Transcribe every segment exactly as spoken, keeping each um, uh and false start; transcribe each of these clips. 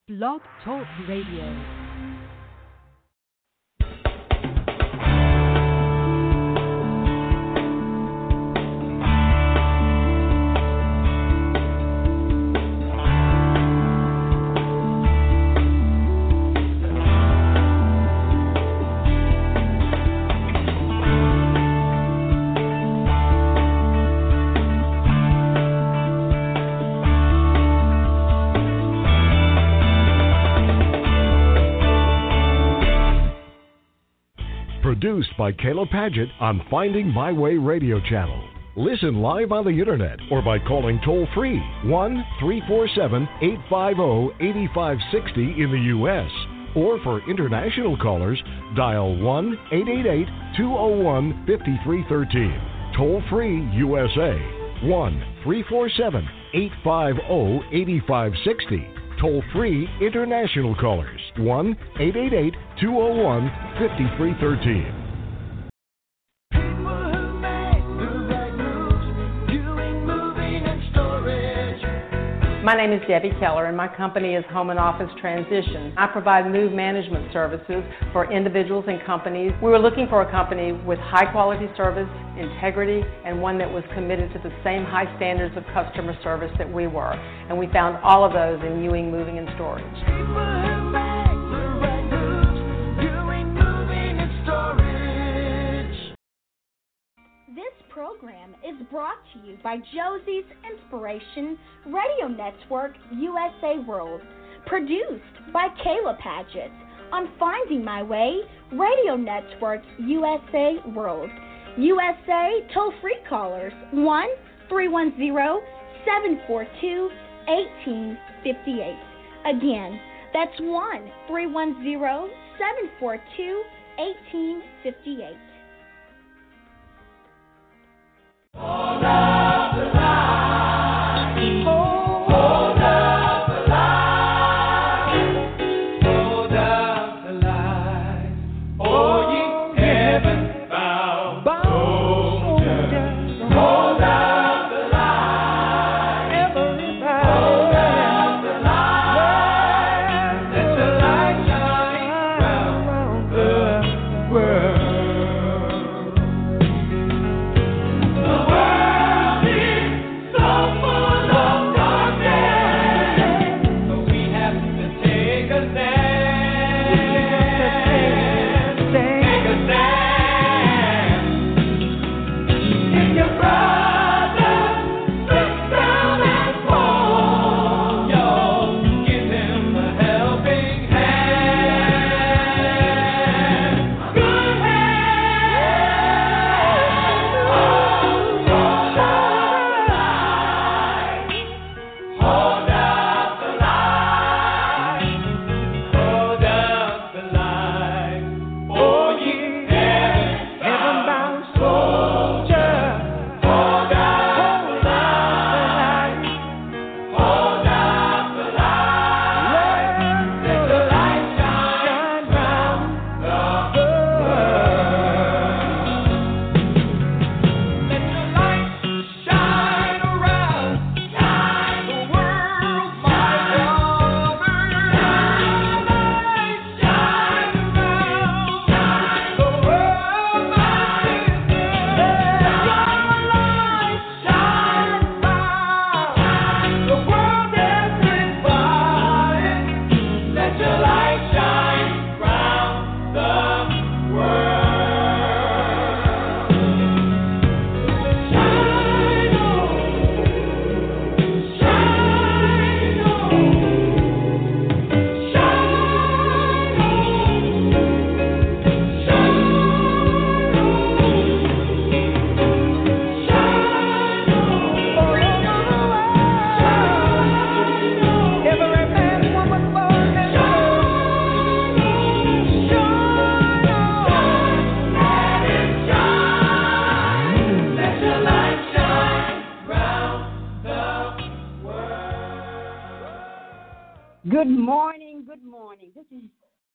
Blog Talk Radio. Produced by Kayla Paget on Finding My Way Radio Channel. Listen live on the internet or by calling toll-free one three four seven, eight five zero, eight five six zero in the U S Or for international callers, dial one eight eight eight, two zero one, five three one three. Toll-free U S A, one three four seven, eight five zero, eight five six zero. Toll-free international callers, one eight eight eight, two zero one, five three one three. My name is Debbie Keller, and my company is Home and Office Transition. I provide move management services for individuals and companies. We were looking for a company with high-quality service, integrity, and one that was committed to the same high standards of customer service that we were. And we found all of those in Ewing Moving and Storage. This program is brought to you by Josie's Inspiration Radio Network U S A World, produced by Kayla Paget on Finding My Way Radio Network U S A World. U S A toll-free callers one three one zero, seven four two, one eight five eight. Again, that's one three one zero, seven four two, one eight five eight. Hold up the line. Hold up the line. Hold up the line. Oh, ye heaven bound soldiers. Hold up the line. Everybody. Hold up the line. Let the light shine round the world. Good morning, good morning. This is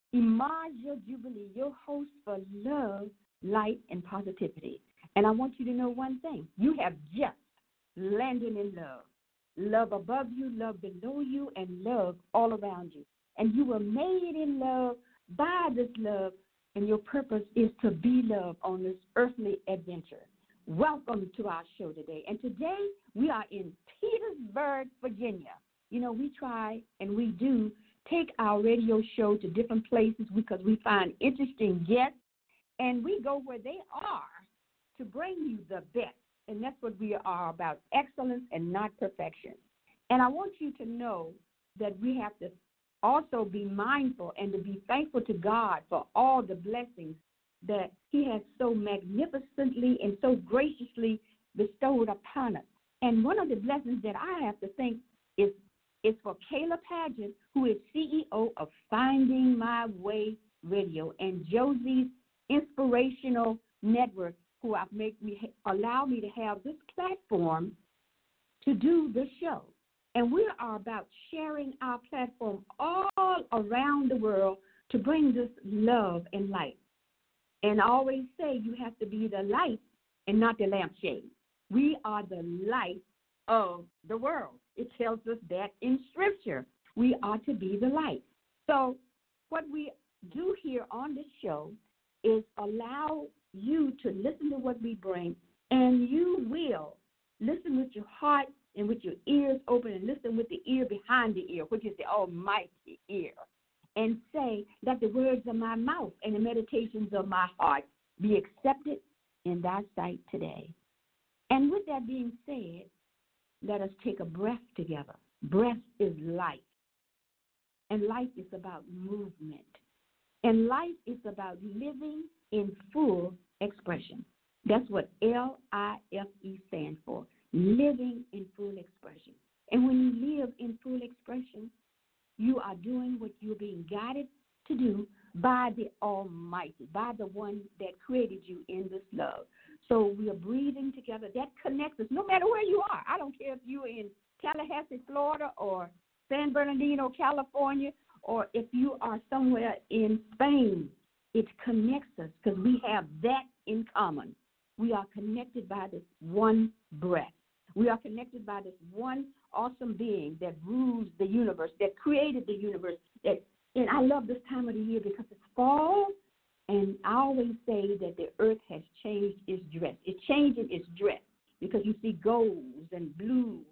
Imaja Jubilee, your host for Love, Light, and Positivity. And I want you to know one thing. You have just landed in love. Love above you, love below you, and love all around you. and you were made in love by this love, and your purpose is to be loved on this earthly adventure. Welcome to our show today. And today we are in Petersburg, Virginia. You know, we try and we do take our radio show to different places because we find interesting guests, and we go where they are to bring you the best. And that's what we are about, excellence and not perfection. And I want you to know that we have to also be mindful and to be thankful to God for all the blessings that he has so magnificently and so graciously bestowed upon us. And one of the blessings that I have to thank is, is for Kayla Paget, who is C E O of Finding My Way Radio, and Josie's Inspirational Network, who have made me, allow me to have this platform to do this show. And we are about sharing our platform all around the world to bring this love and light. And I always say you have to be the light and not the lampshade. We are the light of the world. It tells us that in Scripture. We are to be the light. So what we do here on this show is allow you to listen to what we bring, and you will listen with your heart and with your ears open, and listen with the ear behind the ear, which is the almighty ear, and say that the words of my mouth and the meditations of my heart be accepted in thy sight today. And with that being said, let us take a breath together. Breath is life, and life is about movement, and life is about living in full expression. That's what L I F E stands for. Living in full expression. And when you live in full expression, you are doing what you're being guided to do by the Almighty, by the one that created you in this love. So we are breathing together. That connects us no matter where you are. I don't care if you're in Tallahassee, Florida, or San Bernardino, California, or if you are somewhere in Spain. It connects us because we have that in common. We are connected by this one breath. We are connected by this one awesome being that rules the universe, that created the universe. That, and I love this time of the year because it's fall, and I always say that the earth has changed its dress. It's changing its dress because you see golds and blues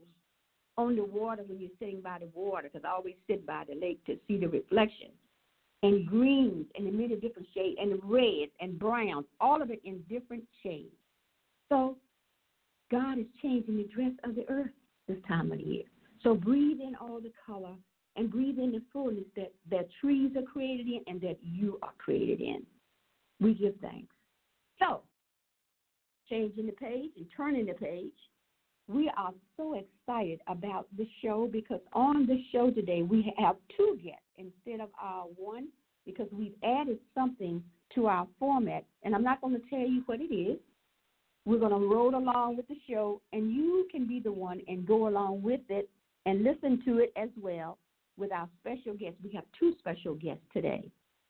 on the water when you're sitting by the water, because I always sit by the lake to see the reflection, and greens in a many different shades, and reds and browns, all of it in different shades. So God is changing the dress of the earth this time of the year. So breathe in all the color and breathe in the fullness that, that trees are created in and that you are created in. We give thanks. So, changing the page and turning the page, we are so excited about the show because on the show today we have two guests instead of our one, because we've added something to our format, and I'm not going to tell you what it is. We're going to roll along with the show, and you can be the one and go along with it and listen to it as well with our special guests. We have two special guests today,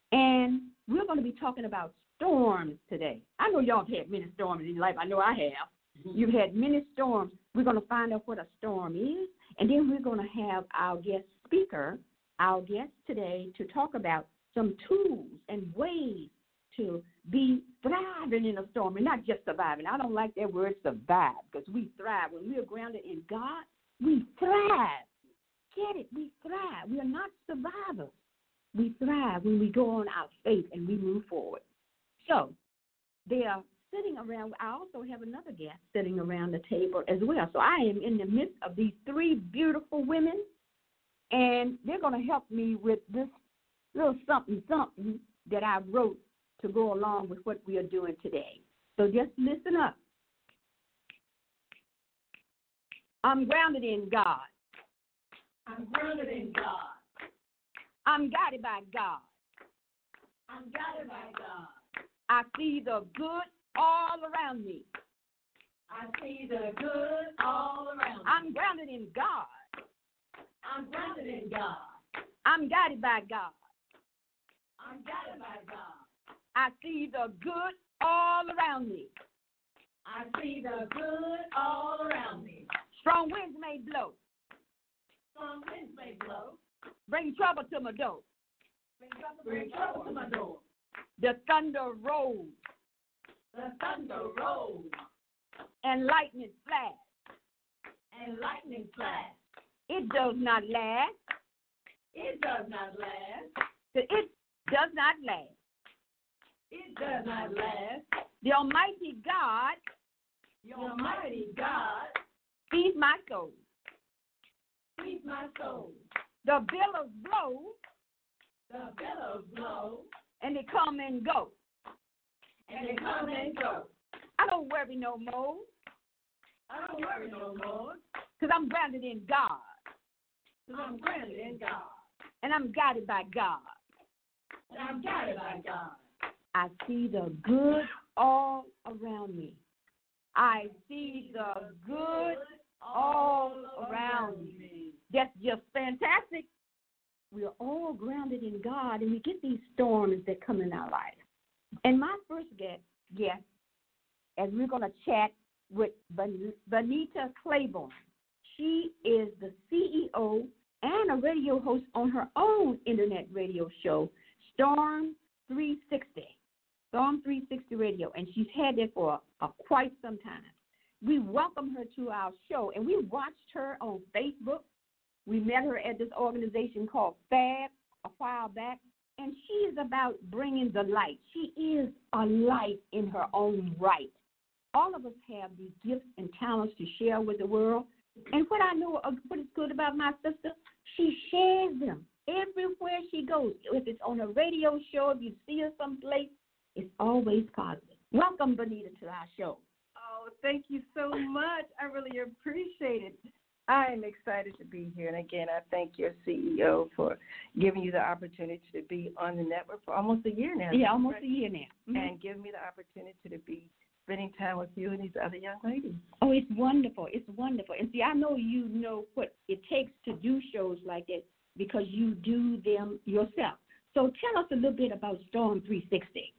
and we're going to be talking about storms today. I know y'all have had many storms in your life. I know I have. Mm-hmm. You've had many storms. We're going to find out what a storm is, and then we're going to have our guest speaker, our guest today, to talk about some tools and ways to be thriving in a storm and not just surviving. I don't like that word survive because we thrive. When we are grounded in God, we thrive. Get it? We thrive. We are not survivors. We thrive when we go on our faith and we move forward. So they are sitting around. I also have another guest sitting around the table as well. So I am in the midst of these three beautiful women, and they're going to help me with this little something, something that I wrote to go along with what we are doing today. So just listen up. I'm grounded in God. I'm grounded in God. I'm guided by God. I'm guided by God. I see the good all around me. I see the good all around me. I'm grounded in God. I'm grounded in God. I'm guided by God. I'm guided by God. I see the good all around me. I see the good all around me. Strong winds may blow. Strong winds may blow. Bring trouble to my door. Bring trouble to my door. The thunder rolls. The thunder rolls. And lightning flash. And lightning flash. It does not last. It does not last. It does not last. It does not last. The Almighty God. The Almighty God. Feeds my soul. Feeds my soul. The billows blow. The billows blow. And they come and go. And they come and go. I don't worry no more. I don't worry no more. Because I'm grounded in God. Because I'm grounded in God. And I'm guided by God. And I'm guided by God. I see the good all around me. I see the good all around me. That's just fantastic. We are all grounded in God, and we get these storms that come in our life. And my first guest, guest as we're going to chat with Benita Claiborne. She is the C E O and a radio host on her own internet radio show, Storm three sixty. Storm three sixty Radio, and she's had that for a, a quite some time. We welcome her to our show, and we watched her on Facebook. We met her at this organization called FAB a while back, and she is about bringing the light. She is a light in her own right. All of us have these gifts and talents to share with the world, and what I know, what is good about my sister, she shares them everywhere she goes. If it's on a radio show, if you see her someplace, it's always positive. Welcome, Benita, to our show. Oh, thank you so much. I really appreciate it. I am excited to be here. And again, I thank your C E O for giving you the opportunity to be on the network for almost a year now. Yeah, almost right? a year now. Mm-hmm. And giving me the opportunity to be spending time with you and these other young ladies. Oh, it's wonderful. It's wonderful. And see, I know you know what it takes to do shows like that because you do them yourself. So tell us a little bit about Storm three sixty.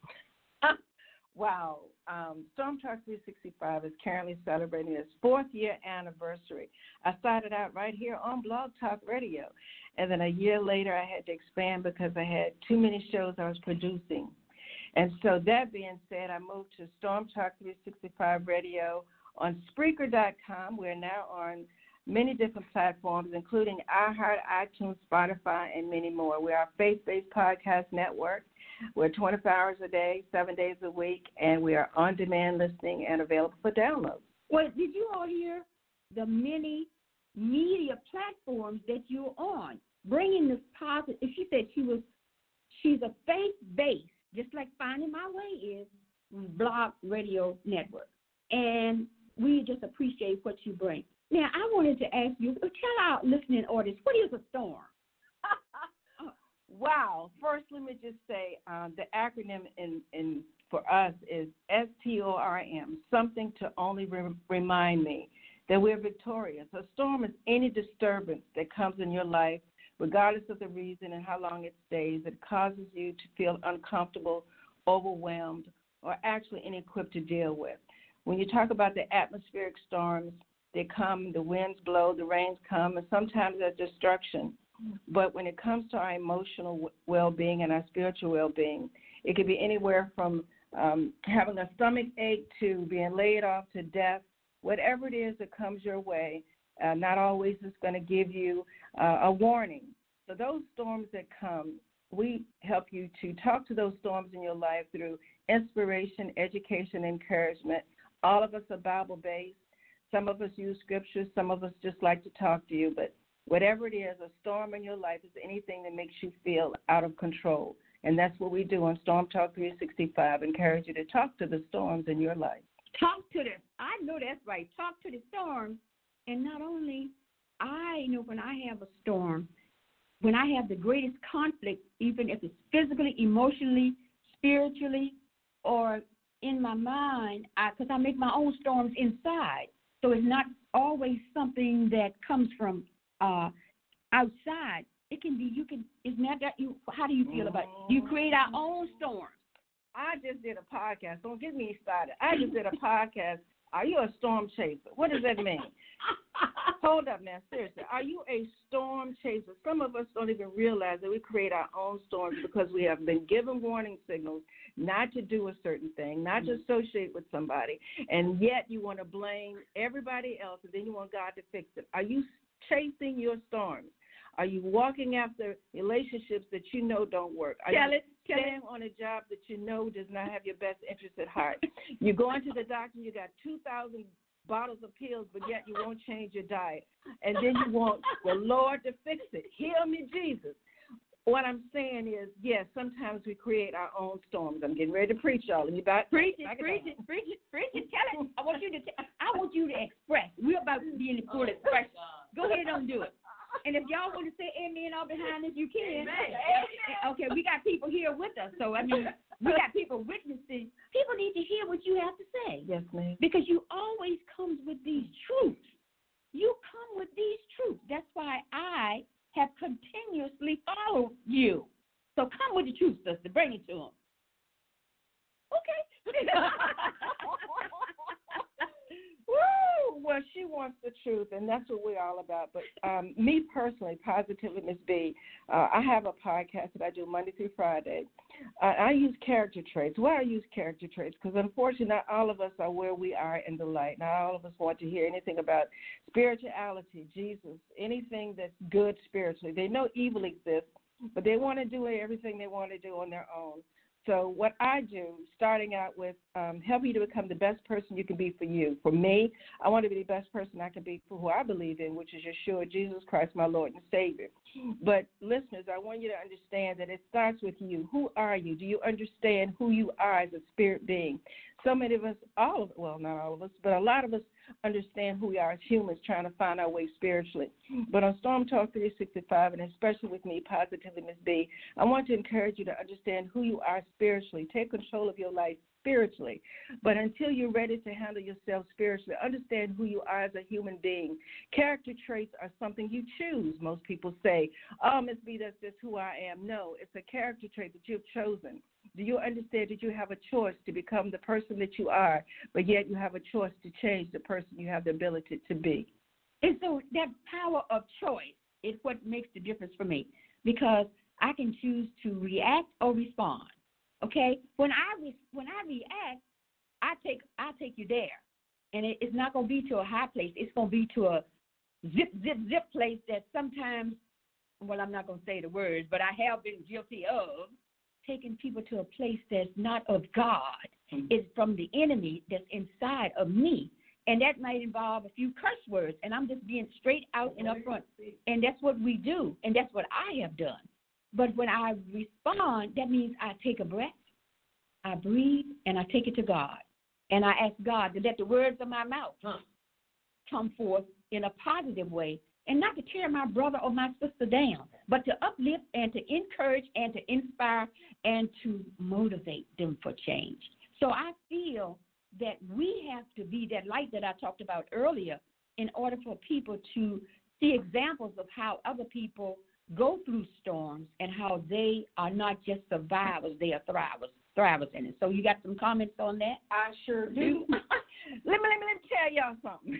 Wow. Um, Storm Talk three sixty-five is currently celebrating its fourth year anniversary. I started out right here on Blog Talk Radio, and then a year later I had to expand because I had too many shows I was producing. And so that being said, I moved to Storm Talk three sixty-five Radio on Spreaker dot com. We're now on many different platforms, including iHeart, iTunes, Spotify, and many more. We are a faith-based podcast network. We're twenty-four hours a day, seven days a week, and we are on-demand listening and available for download. Well, did you all hear the many media platforms that you're on, bringing this positive? She said she was, she's a faith-based, just like Finding My Way is, Blog Radio Network. And we just appreciate what you bring. Now, I wanted to ask you, tell our listening audience, what is a storm? Wow. First, let me just say um, the acronym in, in for us is S T O R M, something to only re- remind me that we're victorious. A storm is any disturbance that comes in your life, regardless of the reason and how long it stays, that causes you to feel uncomfortable, overwhelmed, or actually inequipped to deal with. When you talk about the atmospheric storms, they come, the winds blow, the rains come, and sometimes there's destruction. But when it comes to our emotional well-being and our spiritual well-being, it could be anywhere from um, having a stomach ache to being laid off to death. Whatever it is that comes your way, uh, not always is going to give you uh, a warning. So those storms that come, we help you to talk to those storms in your life through inspiration, education, encouragement. All of us are Bible-based. Some of us use scriptures. Some of us just like to talk to you. But whatever it is, a storm in your life is anything that makes you feel out of control. And that's what we do on Storm Talk three sixty-five, encourage you to talk to the storms in your life. Talk to them. I know that's right. Talk to the storms. And not only, I know when I have a storm, when I have the greatest conflict, even if it's physically, emotionally, spiritually, or in my mind, because I, I make my own storms inside. So it's not always something that comes from uh, outside. It can be, you can, isn't that, that you, how do you feel about it? You create our own storms. I just did a podcast. Don't get me started. I just did a podcast Are you a storm chaser? What does that mean? Hold up now, seriously. Are you a storm chaser? Some of us don't even realize that we create our own storms because we have been given warning signals not to do a certain thing, not to associate with somebody, and yet you want to blame everybody else, and then you want God to fix it. Are you chasing your storms? Are you walking after relationships that you know don't work? Are tell you it, tell staying it. on a job that you know does not have your best interest at heart? You're going to the doctor, you got two thousand bottles of pills, but yet you won't change your diet. And then you want the Lord to fix it. Heal me, Jesus. What I'm saying is, yes, sometimes we create our own storms. I'm getting ready to preach, y'all. And you about Preach it, preach it, preach it, preach it. Tell it. I want you to. T- I want you to express. We're about to be in the full expression. Go ahead and do it. And if y'all want to say amen all behind us, you can. Amen. Okay, we got people here with us, so I mean, we got people witnessing. People need to hear what you have to say. Yes, ma'am. Because you always comes with these truths. You come with these truths. That's why I have continuously followed you. So come with the truth, sister. Bring it to them. Okay. Woo! Well, she wants the truth, and that's what we're all about. But um, me personally, Positively Miss B, uh, I have a podcast that I do Monday through Friday. Uh, I use character traits. Why I use character traits? Because unfortunately, not all of us are where we are in the light. Not all of us want to hear anything about spirituality, Jesus, anything that's good spiritually. They know evil exists, but they want to do everything they want to do on their own. So what I do, starting out with um, help you to become the best person you can be for you. For me, I want to be the best person I can be for who I believe in, which is Yeshua, Jesus Christ, my Lord and Savior. But listeners, I want you to understand that it starts with you. Who are you? Do you understand who you are as a spirit being? So many of us, all of well, not all of us, but a lot of us understand who we are as humans trying to find our way spiritually. But on Storm Talk three sixty-five, and especially with me, Positively Miss B, I want to encourage you to understand who you are spiritually. Take control of your life spiritually. But until you're ready to handle yourself spiritually, understand who you are as a human being. Character traits are something you choose. Most people say, oh, Miss B, that's just who I am. No, it's a character trait that you've chosen. Do you understand that you have a choice to become the person that you are, but yet you have a choice to change the person you have the ability to be? And so that power of choice is what makes the difference for me, because I can choose to react or respond. Okay, when I re- when I react, I take I take you there, and it, it's not going to be to a high place. It's going to be to a zip zip zip place that sometimes, well, I'm not going to say the words, but I have been guilty of taking people to a place that's not of God. Mm-hmm. It's from the enemy that's inside of me, and that might involve a few curse words. And I'm just being straight out and up front, and that's what we do, and that's what I have done. But when I respond, that means I take a breath, I breathe, and I take it to God. And I ask God to let the words of my mouth huh. come forth in a positive way, and not to tear my brother or my sister down, but to uplift and to encourage and to inspire and to motivate them for change. So I feel that we have to be that light that I talked about earlier in order for people to see examples of how other people go through storms and how they are not just survivors, they are thrivers, thrivers in it. So you got some comments on that? I sure do. let, me, let me let me tell y'all something.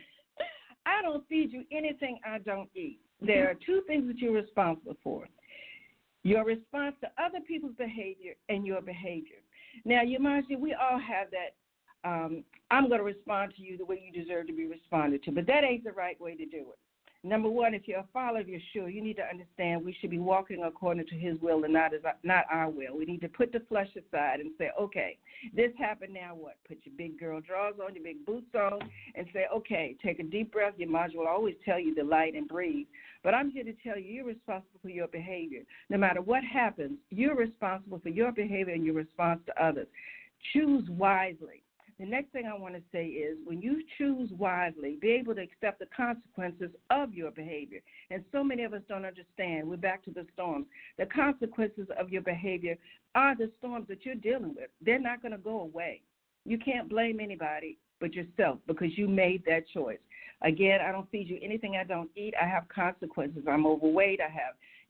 I don't feed you anything I don't eat. There are two things that you're responsible for. Your response to other people's behavior and your behavior. Now, you mind you, we all have that, um, I'm going to respond to you the way you deserve to be responded to, but that ain't the right way to do it. Number one, if you're a follower of Yeshua, you need to understand we should be walking according to his will and not as not our will. We need to put the flesh aside and say, okay, this happened, now what? Put your big girl drawers on, your big boots on, and say, okay, take a deep breath. Your module will always tell you to light and breathe. But I'm here to tell you you're responsible for your behavior. No matter what happens, you're responsible for your behavior and your response to others. Choose wisely. The next thing I want to say is when you choose wisely, be able to accept the consequences of your behavior. And so many of us don't understand. We're back to the storms. The consequences of your behavior are the storms that you're dealing with. They're not going to go away. You can't blame anybody but yourself because you made that choice. Again, I don't feed you anything I don't eat. I have consequences. I'm overweight. I have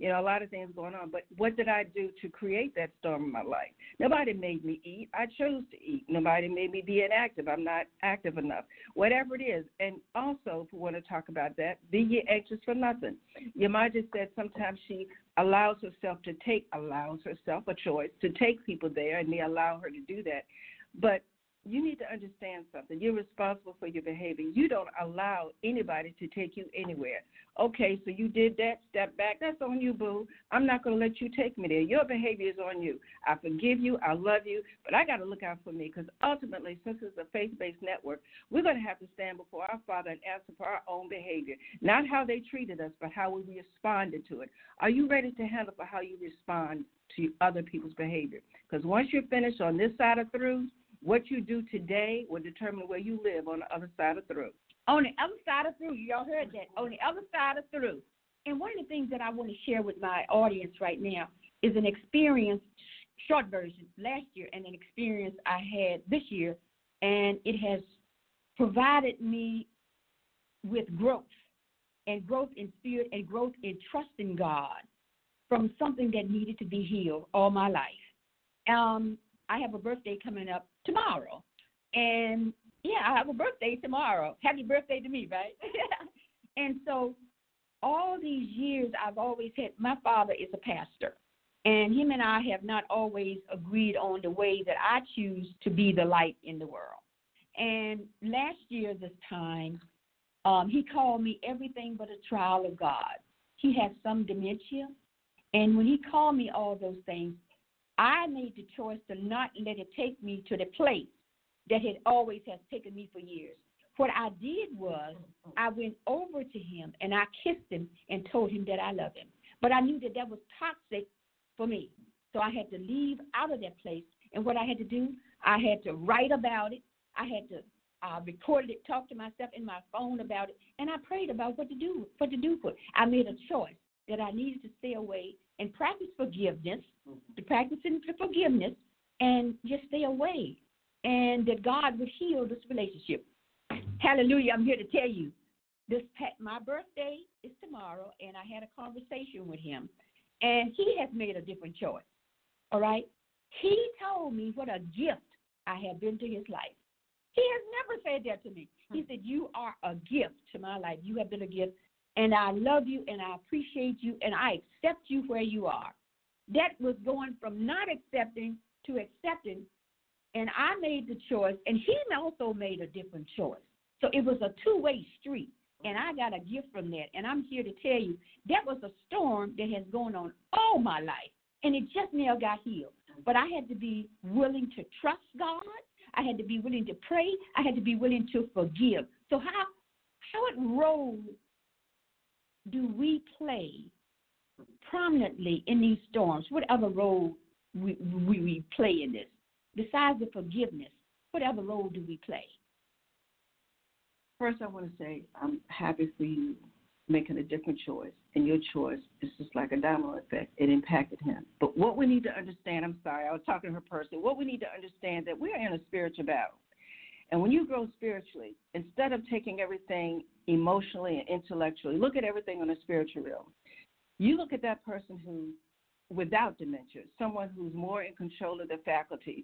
You know, a lot of things going on. But what did I do to create that storm in my life? Nobody made me eat. I chose to eat. Nobody made me be inactive. I'm not active enough. Whatever it is. And also, if we want to talk about that, be ye anxious for nothing. Yamaja said sometimes she allows herself to take, allows herself a choice to take people there, and they allow her to do that. But you need to understand something. You're responsible for your behavior. You don't allow anybody to take you anywhere. Okay, so you did that, step back. That's on you, boo. I'm not going to let you take me there. Your behavior is on you. I forgive you. I love you. But I got to look out for me because ultimately, since it's a faith-based network, we're going to have to stand before our Father and answer for our own behavior. Not how they treated us, but how we responded to it. Are you ready to handle for how you respond to other people's behavior? Because once you're finished on this side of through, what you do today will determine where you live on the other side of through. On the other side of through, y'all heard that, on the other side of through. And one of the things that I want to share with my audience right now is an experience, short version, last year, and an experience I had this year, and it has provided me with growth, and growth in spirit, and growth in trusting God from something that needed to be healed all my life. Um, I have a birthday coming up tomorrow. And, yeah, I have a birthday tomorrow. Happy birthday to me, right? And so all these years I've always had, my father is a pastor, and him and I have not always agreed on the way that I choose to be the light in the world. And last year this time, um, he called me everything but a child of God. He has some dementia, and when he called me all those things, I made the choice to not let it take me to the place that it always has taken me for years. What I did was I went over to him and I kissed him and told him that I love him. But I knew that that was toxic for me. So I had to leave out of that place. And what I had to do, I had to write about it. I had to uh, record it, talk to myself in my phone about it, and I prayed about what to do, what to do for it. I made a choice that I needed to stay away and practice forgiveness, to practice forgiveness, and just stay away, and that God would heal this relationship. Hallelujah! I'm here to tell you, this my birthday is tomorrow, and I had a conversation with him, and he has made a different choice. All right, he told me what a gift I have been to his life. He has never said that to me. He said, "You are a gift to my life. You have been a gift." And I love you, and I appreciate you, and I accept you where you are. That was going from not accepting to accepting, and I made the choice, and he also made a different choice. So it was a two-way street, and I got a gift from that. And I'm here to tell you, that was a storm that has gone on all my life, and it just now got healed. But I had to be willing to trust God. I had to be willing to pray. I had to be willing to forgive. So how, how what role do we play prominently in these storms? What other role we, we, we play in this? Besides the forgiveness, what other role do we play? First, I want to say I'm happy for you making a different choice, and your choice is just like a domino effect. It impacted him. But what we need to understand, I'm sorry, I was talking to her person, what we need to understand that we're in a spiritual battle. And when you grow spiritually, instead of taking everything emotionally and intellectually, look at everything on a spiritual realm. You look at that person who, without dementia, someone who's more in control of their faculties.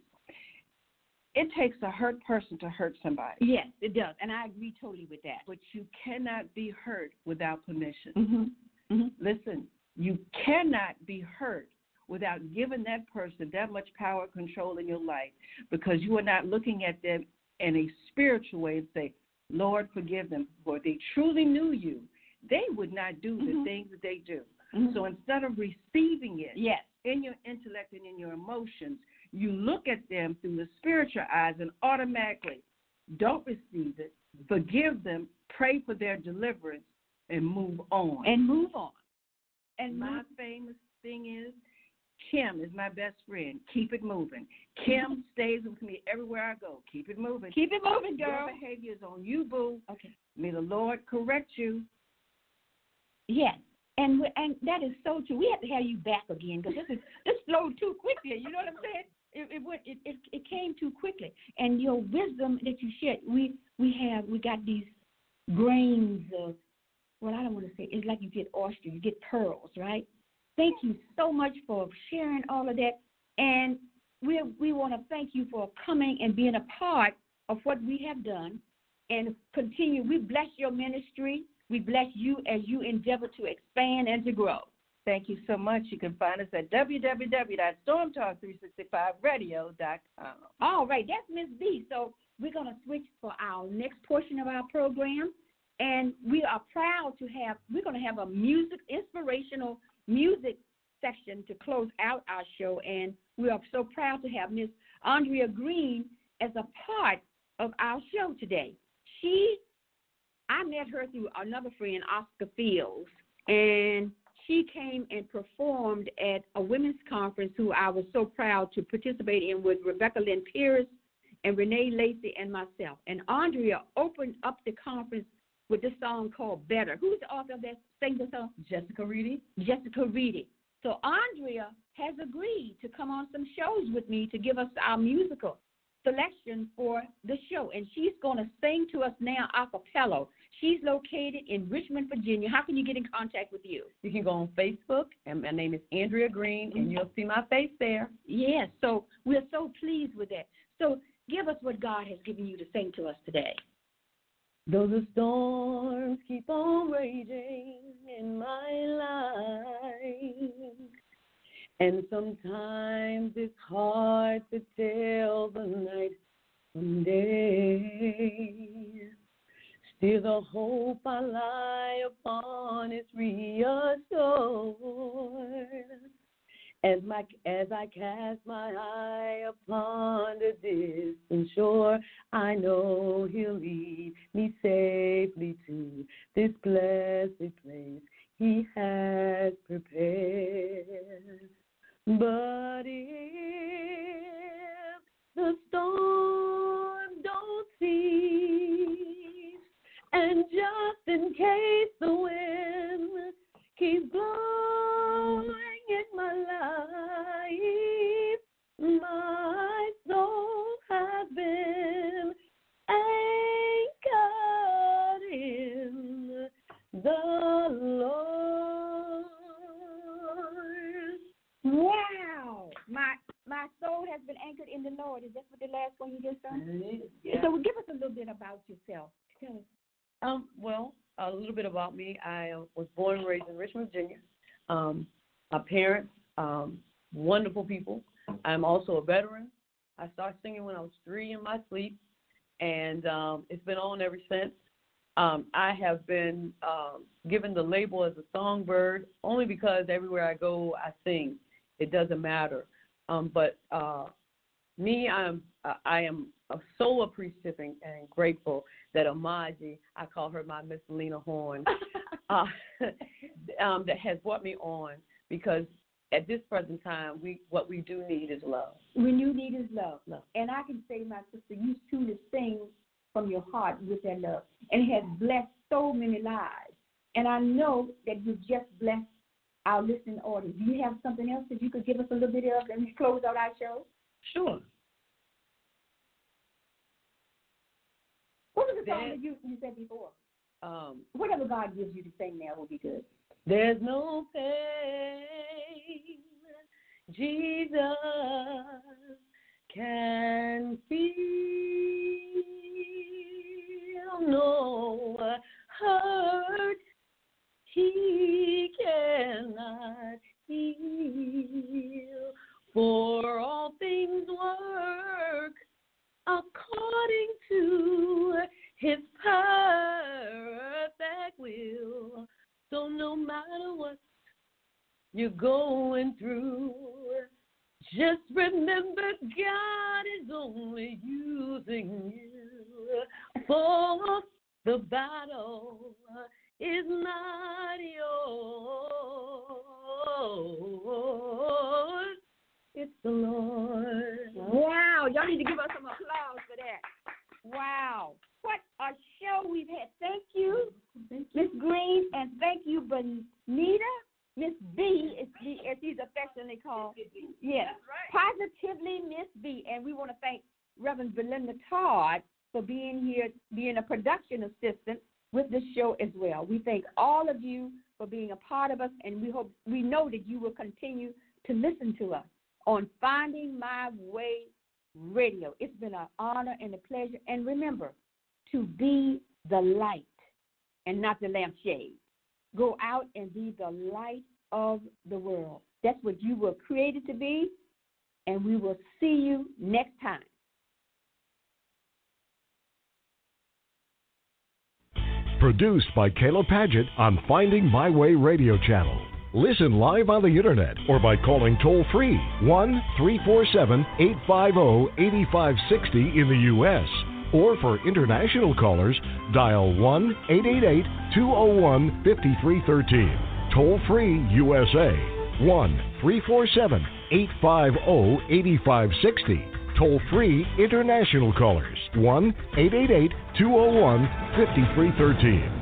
It takes a hurt person to hurt somebody. Yes, it does, and I agree totally with that. But you cannot be hurt without permission. Mm-hmm. Mm-hmm. Listen, you cannot be hurt without giving that person that much power and control in your life, because you are not looking at them in a spiritual way and say, Lord, forgive them. For if they truly knew you, they would not do mm-hmm. the things that they do. Mm-hmm. So instead of receiving it yes. in your intellect and in your emotions, you look at them through the spiritual eyes and automatically don't receive it, forgive them, pray for their deliverance, and move on. And move on. And my famous thing is, Kim is my best friend. Keep it moving. Kim stays with me everywhere I go. Keep it moving. Keep it moving, girl. Your behavior is on you, boo. Okay. May the Lord correct you. Yes. And and that is so true. We have to have you back again, because this is this flowed too quickly. You know what I'm saying? It it, went, it it it came too quickly. And your wisdom that you shared, we we have we got these grains of, well, I don't want to say, it's like you get oyster, you get pearls, right? Thank you so much for sharing all of that. And we we want to thank you for coming and being a part of what we have done and continue. We bless your ministry. We bless you as you endeavor to expand and to grow. Thank you so much. You can find us at w w w dot storm talk three sixty-five radio dot com. All right, that's Miss B. So we're going to switch for our next portion of our program. And we are proud to have, we're going to have a music, inspirational music section to close out our show. And we are so proud to have Miss Andrea Green as a part of our show today. She, I met her through another friend, Oscar Fields, and she came and performed at a women's conference who I was so proud to participate in with Rebecca Lynn Pierce and Renee Lacey and myself. And Andrea opened up the conference with this song called Better. Who's the author of that? Sing the song? Jessica Reedy. Jessica Reedy. So Andrea has agreed to come on some shows with me to give us our musical selection for the show. And she's going to sing to us now a cappella. She's located in Richmond, Virginia. How can you get in contact with you? You can go on Facebook, and my name is Andrea Green, and you'll see my face there. Yes, so we're so pleased with that. So give us what God has given you to sing to us today. Though the storms keep on raging in my life, and sometimes it's hard to tell the night from day, still the hope I lie upon is reassured. As my as I cast my eye upon the distant shore, I know He'll lead me safely to this blessed place He has prepared. But if the storm don't cease, and just in case the wind keeps blowing in my life, my soul has been anchored in the Lord. Wow. My my soul has been anchored in the Lord. Is that what the last one you just done? Yeah. So give us a little bit about yourself. Tell us. Um, well, a little bit about me. I uh, was born and raised in Richmond, Virginia. Um, my parents, um, wonderful people. I'm also a veteran. I started singing when I was three in my sleep, and um, it's been on ever since. Um, I have been um, given the label as a songbird only because everywhere I go, I sing. It doesn't matter. Um, but uh, me, I'm uh, I am so appreciative and, and grateful that Amaji, I call her my Miss Lena Horne, uh, um, that has brought me on, because at this present time, we what we do need is love. When you need is love. Love. And I can say, my sister, you truly sing from your heart with that love. And it has blessed so many lives. And I know that you just blessed our listening audience. Do you have something else that you could give us a little bit of and we close out our show? Sure. What was the There, song that you, you said before? Um, Whatever God gives you to sing now will be good. There's no pain Jesus can feel, no hurt He cannot heal, for all things work according to His perfect will. So no matter what you're going through, just remember God is only using you, for the battle is not yours. It's the Lord. Wow. Y'all need to give us some applause for that. Wow. What a show we've had. Thank you, Miss Green, and thank you, Bonita, Miss B, as she's affectionately called. Yes, Positively Miss B. And we want to thank Reverend Belinda Todd for being here, being a production assistant with the show as well. We thank all of you for being a part of us, and we hope we know that you will continue to listen to us on Finding My Way Radio. It's been an honor and a pleasure. And remember, to be the light and not the lampshade. Go out and be the light of the world. That's what you were created to be, and we will see you next time. Produced by Kayla Paget on Finding My Way Radio Channel. Listen live on the internet or by calling toll-free one three four seven, eight five zero, eight five six zero in the U S Or for international callers, dial one eight eight eight, two zero one, five three one three. Toll-free U S A, one three four seven, eight five zero, eight five six zero. Toll-free international callers, one eight eight eight, two zero one, five three one three.